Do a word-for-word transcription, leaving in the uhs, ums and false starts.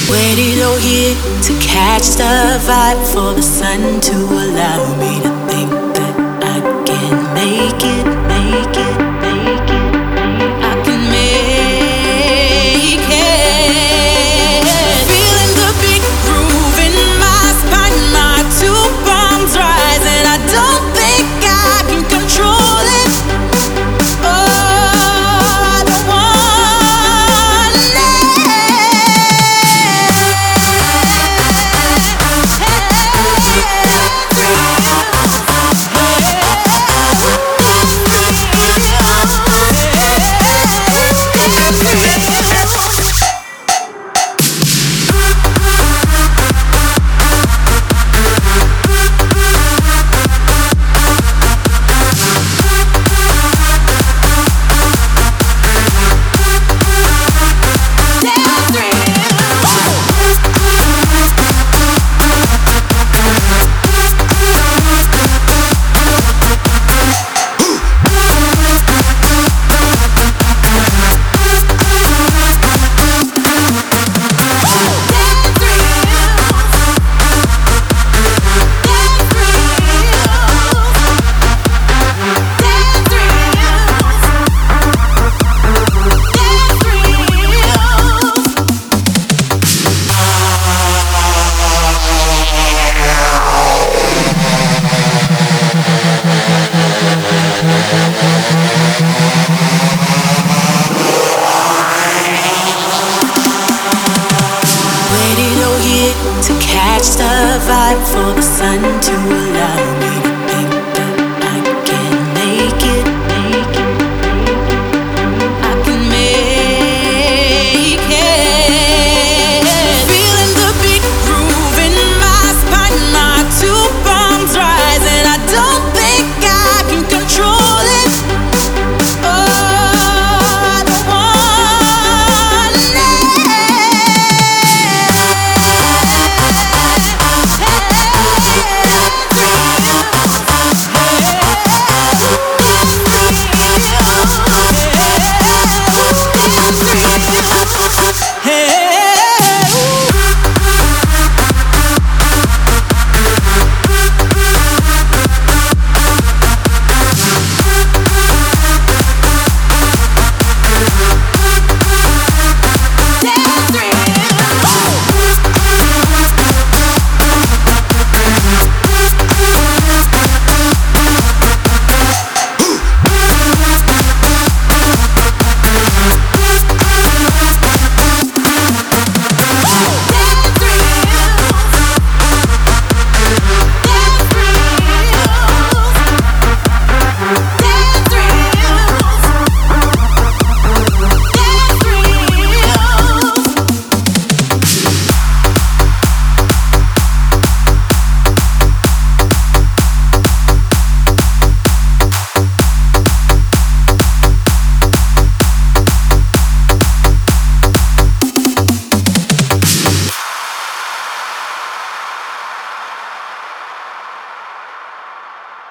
Waited all year to catch the vibe for the sun to allow me to think that I can make it, make it, make it. I can make it. Feeling the big groove in my spine, my two palms rising. I don't think I can control it. Oh, I don't want to catch the vibe for the sun to allow me